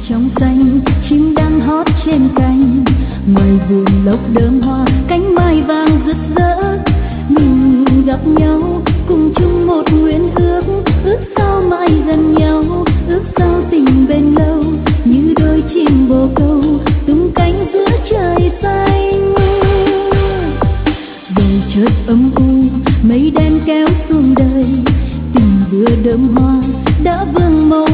trong xanh, chim đang hót trên cành, ngoài vườn lộc đơm hoa cánh mai vàng rực rỡ. Mình gặp nhau cùng chung một nguyện ước, ước sao mãi gần nhau, ước sao tình bền lâu, như đôi chim bồ câu tung cánh giữa trời xanh. Bầu chợt âm u mây đen kéo xuống đời, tình vừa đơm hoa đã vương màu